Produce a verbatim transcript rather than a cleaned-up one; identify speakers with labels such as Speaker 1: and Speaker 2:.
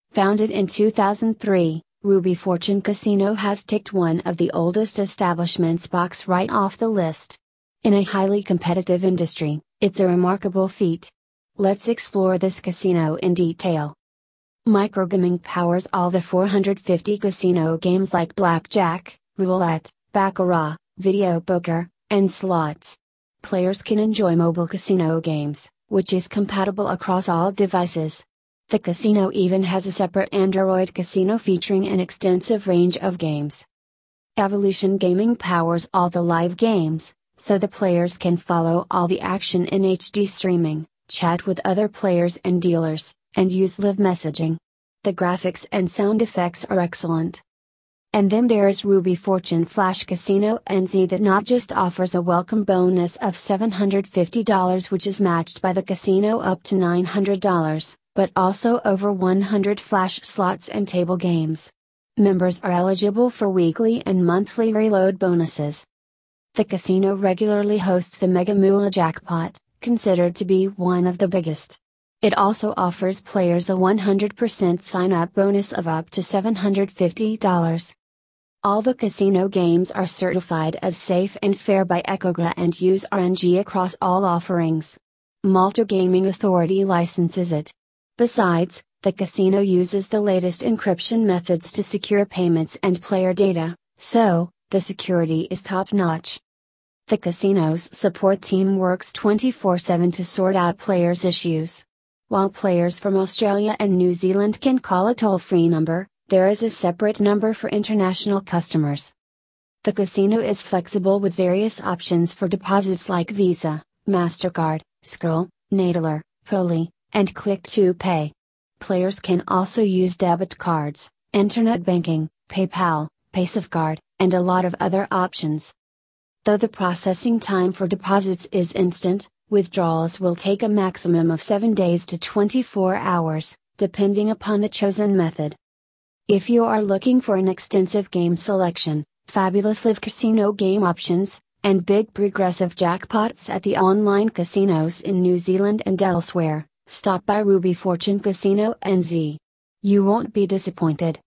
Speaker 1: Founded in two thousand three, Ruby Fortune Casino has ticked one of the oldest establishments box right off the list. In a highly competitive industry, it's a remarkable feat. Let's explore this casino in detail. Microgaming powers all the four hundred fifty casino games like blackjack, roulette, baccarat, video poker, and slots. Players can enjoy mobile casino games, which is compatible across all devices. The casino even has a separate Android casino featuring an extensive range of games. Evolution Gaming powers all the live games, so the players can follow all the action in H D streaming, chat with other players and dealers, and use live messaging. The graphics and sound effects are excellent. And then there is Ruby Fortune Flash Casino N Z that not just offers a welcome bonus of seven hundred fifty dollars, which is matched by the casino up to nine hundred dollars, but also over one hundred flash slots and table games. Members are eligible for weekly and monthly reload bonuses. The casino regularly hosts the Mega Moolah Jackpot, considered to be one of the biggest. It also offers players a one hundred percent sign-up bonus of up to seven hundred fifty dollars. All the casino games are certified as safe and fair by Ecogra and use R N G across all offerings. Malta Gaming Authority licenses it. Besides, the casino uses the latest encryption methods to secure payments and player data, so, the security is top-notch. The casino's support team works twenty-four seven to sort out players' issues. While players from Australia and New Zealand can call a toll-free number, there is a separate number for international customers. The casino is flexible with various options for deposits like Visa, MasterCard, Skrill, Nadler, Poly, and Click to Pay. Players can also use debit cards, internet banking, PayPal, PaySafeCard, and a lot of other options. Though the processing time for deposits is instant, withdrawals will take a maximum of seven days to twenty-four hours, depending upon the chosen method. If you are looking for an extensive game selection, fabulous live casino game options, and big progressive jackpots at the online casinos in New Zealand and elsewhere, stop by Ruby Fortune Casino N Z. You won't be disappointed.